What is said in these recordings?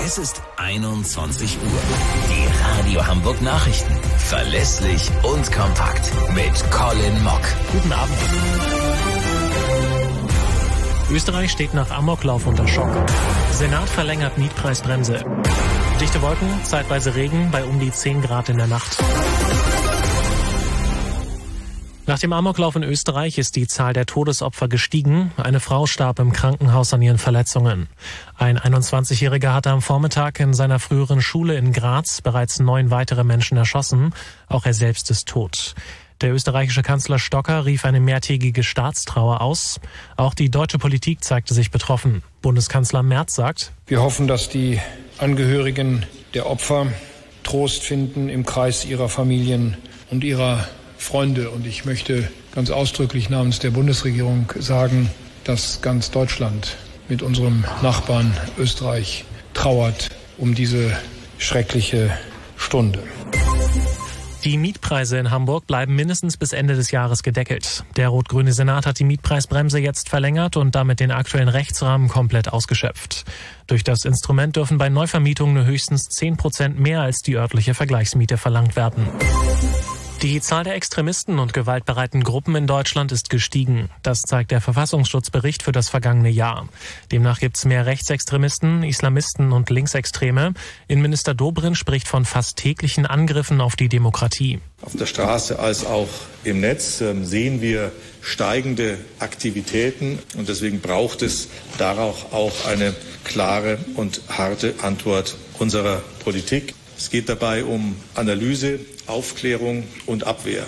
Es ist 21 Uhr. Die Radio Hamburg Nachrichten. Verlässlich und kompakt mit Colin Mock. Guten Abend. Österreich steht nach Amoklauf unter Schock. Senat verlängert Mietpreisbremse. Dichte Wolken, zeitweise Regen bei um die 10 Grad in der Nacht. Nach dem Amoklauf in Österreich ist die Zahl der Todesopfer gestiegen. Eine Frau starb im Krankenhaus an ihren Verletzungen. Ein 21-Jähriger hatte am Vormittag in seiner früheren Schule in Graz bereits 9 weitere Menschen erschossen. Auch er selbst ist tot. Der österreichische Kanzler Stocker rief eine mehrtägige Staatstrauer aus. Auch die deutsche Politik zeigte sich betroffen. Bundeskanzler Merz sagt: Wir hoffen, dass die Angehörigen der Opfer Trost finden im Kreis ihrer Familien und ihrer Freunde. Und ich möchte ganz ausdrücklich namens der Bundesregierung sagen, dass ganz Deutschland mit unserem Nachbarn Österreich trauert um diese schreckliche Stunde. Die Mietpreise in Hamburg bleiben mindestens bis Ende des Jahres gedeckelt. Der rot-grüne Senat hat die Mietpreisbremse jetzt verlängert und damit den aktuellen Rechtsrahmen komplett ausgeschöpft. Durch das Instrument dürfen bei Neuvermietungen nur höchstens 10% mehr als die örtliche Vergleichsmiete verlangt werden. Die Zahl der Extremisten und gewaltbereiten Gruppen in Deutschland ist gestiegen. Das zeigt der Verfassungsschutzbericht für das vergangene Jahr. Demnach gibt es mehr Rechtsextremisten, Islamisten und Linksextreme. Innenminister Dobrindt spricht von fast täglichen Angriffen auf die Demokratie. Auf der Straße als auch im Netz sehen wir steigende Aktivitäten und deswegen braucht es darauf auch eine klare und harte Antwort unserer Politik. Es geht dabei um Analyse, Aufklärung und Abwehr.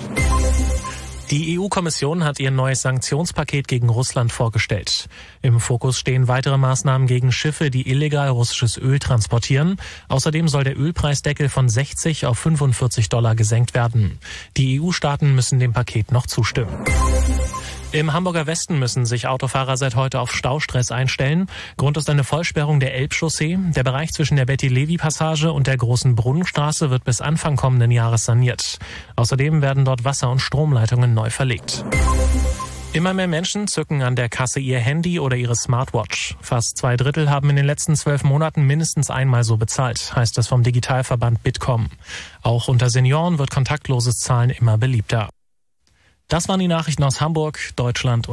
Die EU-Kommission hat ihr neues Sanktionspaket gegen Russland vorgestellt. Im Fokus stehen weitere Maßnahmen gegen Schiffe, die illegal russisches Öl transportieren. Außerdem soll der Ölpreisdeckel von 60 auf $45 gesenkt werden. Die EU-Staaten müssen dem Paket noch zustimmen. Im Hamburger Westen müssen sich Autofahrer seit heute auf Staustress einstellen. Grund ist eine Vollsperrung der Elbchaussee. Der Bereich zwischen der Betty-Levi-Passage und der Großen Brunnenstraße wird bis Anfang kommenden Jahres saniert. Außerdem werden dort Wasser- und Stromleitungen neu verlegt. Immer mehr Menschen zücken an der Kasse ihr Handy oder ihre Smartwatch. Fast 2/3 haben in den letzten 12 Monaten mindestens einmal so bezahlt, heißt es vom Digitalverband Bitkom. Auch unter Senioren wird kontaktloses Zahlen immer beliebter. Das waren die Nachrichten aus Hamburg, Deutschland